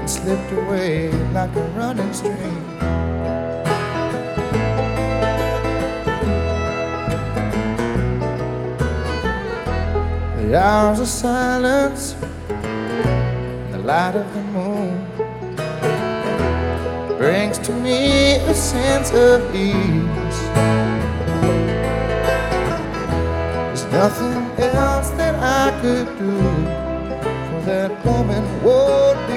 slipped away like a running stream. The hours of silence, the light of the moon brings to me a sense of ease. There's nothing else that I could do, for that woman would be